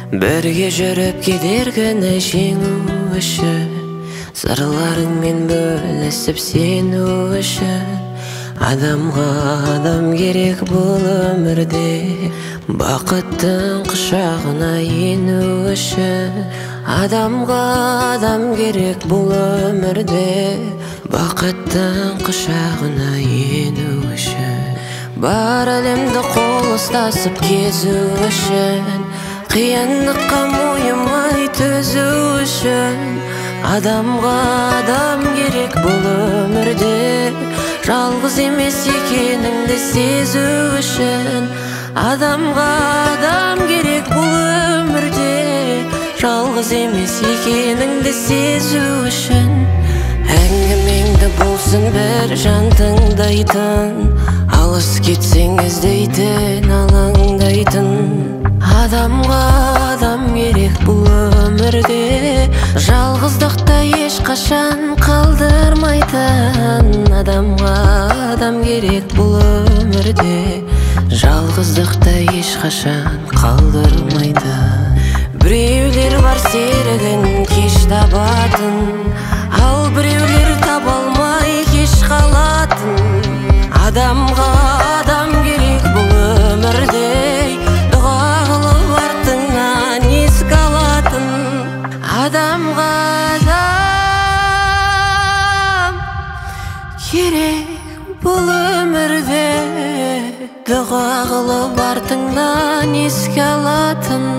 Бірге жүріп кедергіні жеңу үшін, сырларыңмен бөлісіп сену үшін. Адамға адам керек бұл өмірде, бақыттың құшағына ену үшін. Адамға адам керек бұл өмірде, бақыттың құшағына ену үшін. Бар әлемді қол ұстасып кезу үшін, қиындыққа мойымай төзу үшін. Адамға адам керек бұл өмірде, жалғыз емес екеніңді сезу үшін. Адамға адам керек бұл өмірде, жалғыз емес екеніңді сезу үшін. Әңгімеңді болсын бір жан тыңдайтын, алыс кетсең іздейтін, алаңдайтын. Адамға адам керек бұл өмірде, жалғыздықта ешқашан қалдырмайтын. Адамға адам керек бұл өмірде, жалғыздықта ешқашан қалдырмайтын. Біреулер бар серігін кеш табатын, ал біреулер таба алмай кеш қалатын. Адамға адам керек бұл өмірде, дұға қылып артыңнан еске алатын. Адамға адам керек бұл өмірде, дұға қылып артыңнан еске алатын.